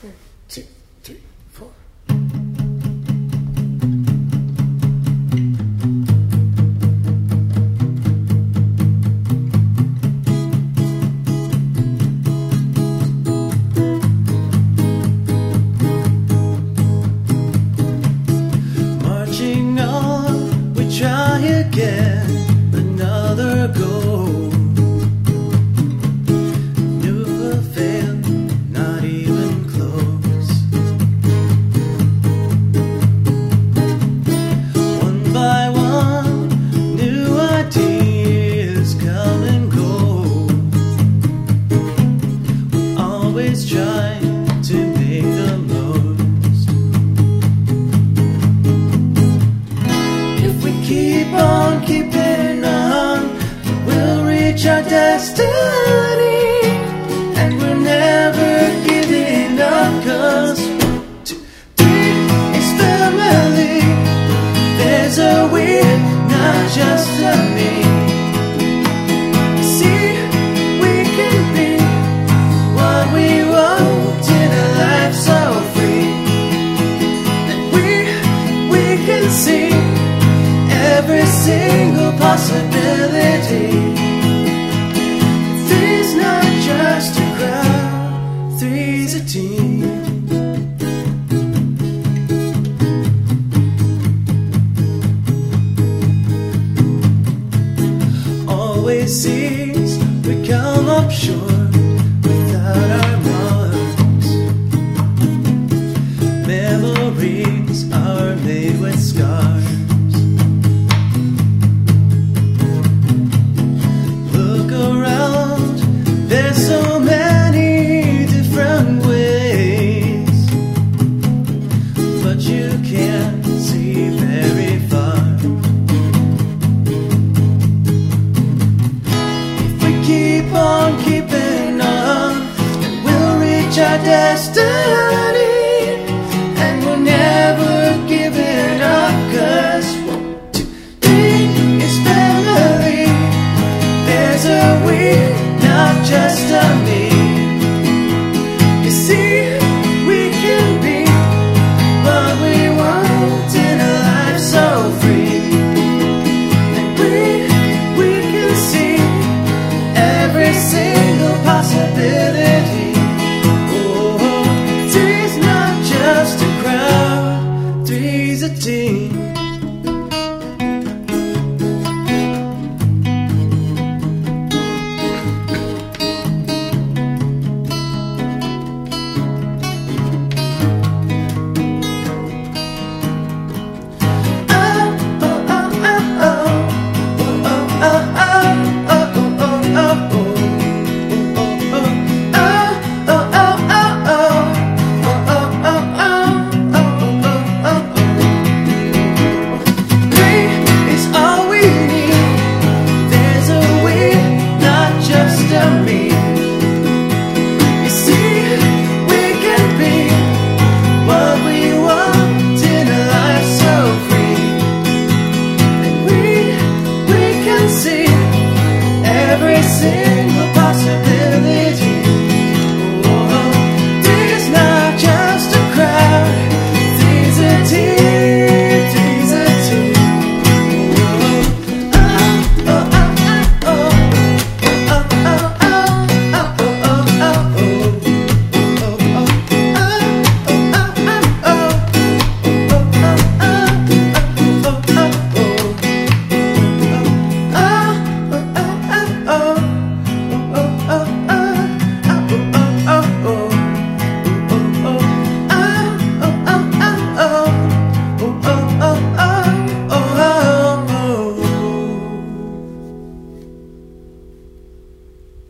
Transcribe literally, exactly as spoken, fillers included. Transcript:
One, two, three, four. Marching on, we try again, another goal. Never fail, not even close. One by one, new ideas come and go. We always try to make the most. If we keep on keeping on, we'll reach our destiny. And we're never giving up, 'cause one, two, three is family. There's a we, not just a me. See, we can be what we want in a life so free. And we, we can see every single possibility. Three's not just a crowd, three's a team. Always seems we come up short without our marks. Memories are made with scars. Look around, there's so many different ways, but you can't see very far. If we keep on keeping on, then we'll reach our destiny.